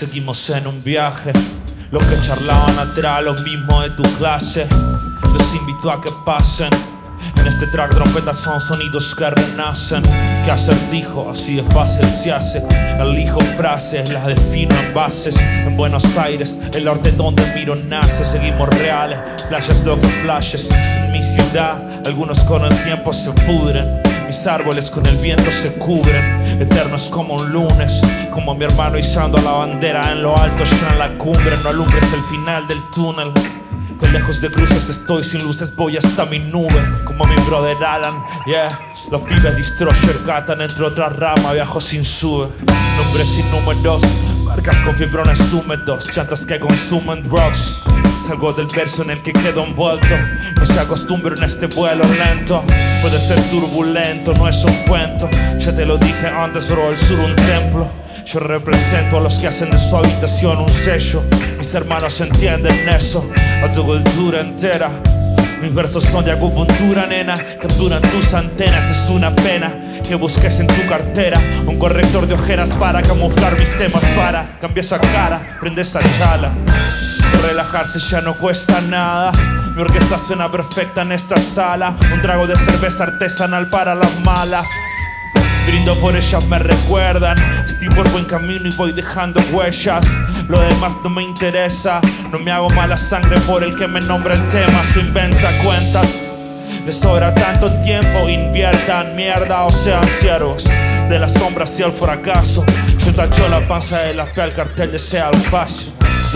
Seguimos en un viaje. Los que charlaban atrás, los mismos de tu clase. Los invito a que pasen. En este track trompetas son sonidos que renacen. Que acertijo, así de fácil se hace. Elijo frases, las defino en bases. En Buenos Aires, el norte donde miro nace. Seguimos reales, flashes lo que flashes. En mi ciudad, algunos con el tiempo se pudren. Mis árboles con el viento se cubren. Eternos como un lunes. Como mi hermano izando la bandera en lo alto, yo en la cumbre. No alumbres el final del túnel. Que lejos de cruces estoy, sin luces voy hasta mi nube. Como mi brother Alan, yeah. Los pibes Destroyer catan entre otras ramas. Viajo sin sube, nombres sin números. Marcas con fibrones húmedos. Chantas que consumen drugs. Salgo del verso en el que quedo envuelto. No se acostumbro en este vuelo lento. Puede ser turbulento, no es un cuento. Ya te lo dije antes, bro, el sur un templo. Yo represento a los que hacen de su habitación un sello. Mis hermanos entienden eso. A tu cultura entera. Mis versos son de acupuntura, nena. Capturan tus antenas, es una pena que busques en tu cartera un corrector de ojeras para camuflar mis temas. Para, cambia esa cara, prende esa chala. Relajarse ya no cuesta nada. Mi orquesta suena perfecta en esta sala. Un trago de cerveza artesanal para las malas. Brindo por ellas, me recuerdan. Estoy por buen camino y voy dejando huellas. Lo demás no me interesa. No me hago mala sangre por el que me nombra en temas o inventa cuentas. Les sobra tanto tiempo, inviertan mierda o sean siervos de la sombra hacia el fracaso. Yo tacho la panza de las pies al cartel de sea al paso.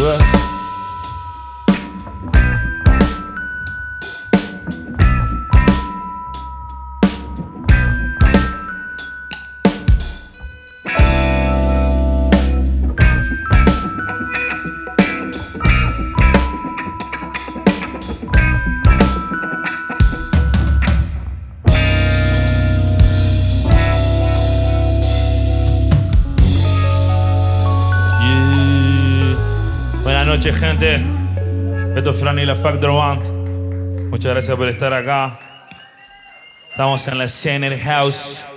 Buenas noches, gente. Esto es Fran y la Factor Band. Muchas gracias por estar acá. Estamos en la Scenery House.